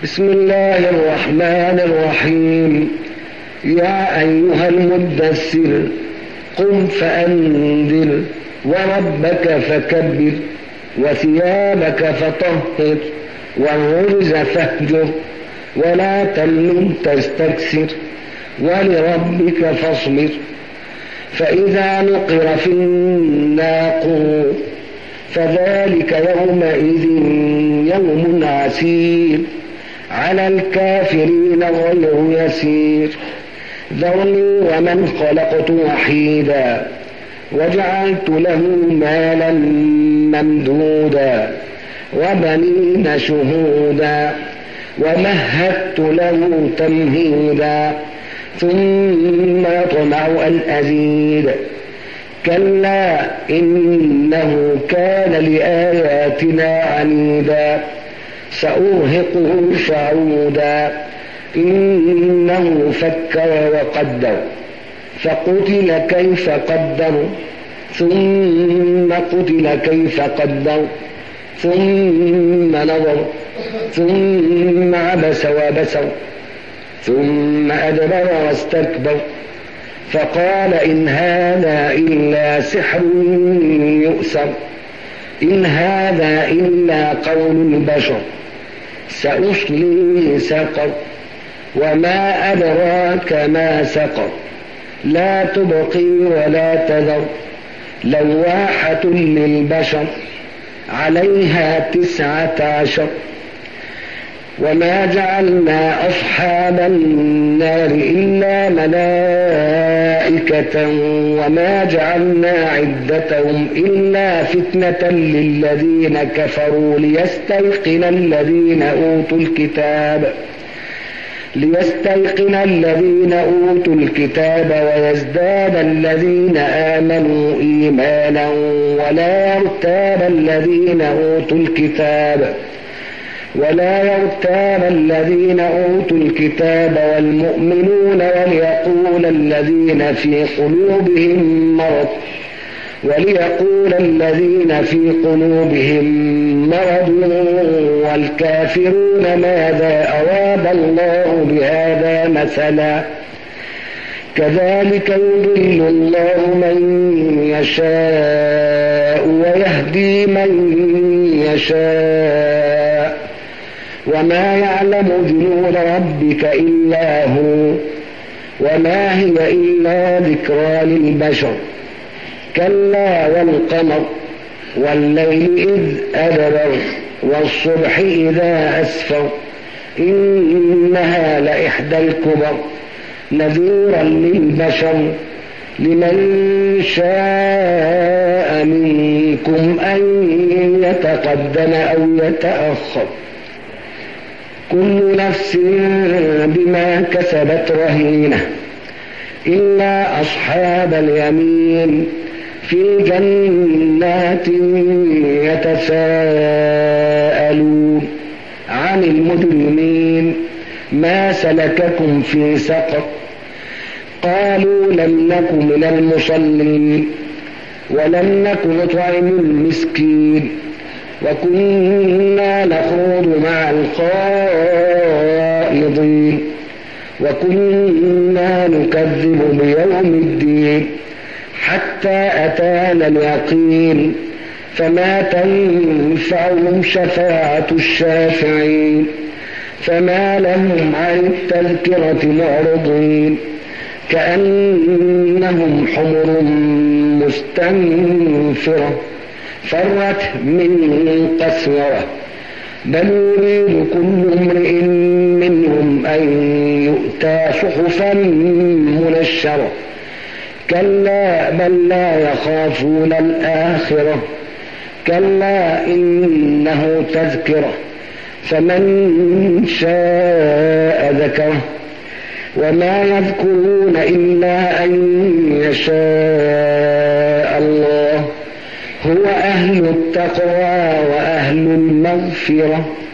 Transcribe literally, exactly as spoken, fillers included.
بسم الله الرحمن الرحيم. يا أيها المدثر قم فأنذر وربك فكبر وثيابك فطهر والرجز فاهجر ولا تمنن تستكثر ولربك فاصبر. فإذا نقر في الناقور فذلك يومئذ يوم عسير على الكافرين غير يسير. ذرني ومن خلقت وحيدا وجعلت له مالا ممدودا وبنين شهودا ومهدت له تمهيدا ثم يطمع أن أزيد كلا إنه كان لآياتنا عنيدا سأرهقه صعودا إنه فكر وقدر فقتل كيف قدر ثم قتل كيف قدر ثم نظر ثم عبس وبسر ثم أدبر واستكبر فقال إن هذا إلا سحر يؤثر إن هذا إلا قول البشر سأصليه سقر وما أدراك ما سقر لا تبقي ولا تذر لواحة للبشر عليها تسعة عشر. وما جعلنا أصحاب النار إلا ملائكة وما جعلنا عدتهم إلا فتنة للذين كفروا ليستيقن الذين أوتوا الكتاب ليستيقن الذين أوتوا الكتاب ويزداد الذين آمنوا إيمانا ولا يرتاب الذين أوتوا الكتاب ولا يرتاب الذين أوتوا الكتاب والمؤمنون وليقول الذين في قلوبهم مرض وليقول الذين في قلوبهم مرض والكافرون ماذا أراد الله بهذا مثلا كذلك يضل الله من يشاء ويهدي من يشاء وما يعلم جنود ربك إلا هو وما هي إلا ذكرى للبشر. كلا والقمر والليل إذ أدبر والصبح إذا أسفر إنها لإحدى الكبر نذيرا للبشر لمن شاء منكم أن يتقدم أو يتأخر كل نفس بما كسبت رهينة إلا أصحاب اليمين في جنات يتساءلون عن المجرمين ما سلككم في سقر قالوا لم نك من المصلين ولم نك نطعم المسكين وكنا نخوض مع الخائضين وكنا نكذب بيوم الدين حتى أتانا اليقين فما تنفعهم شفاعة الشافعين فما لهم عن التذكرة معرضين كأنهم حمر مستنفرة فرت من قسورة بل يريد كل امرئ منهم أن يؤتى صحفا منشرة كلا بل لا يخافون الآخرة كلا إنه تذكرة فمن شاء ذكره وما يذكرون إلا أن يشاء الله هو أهل التقوى وأهل المغفرة.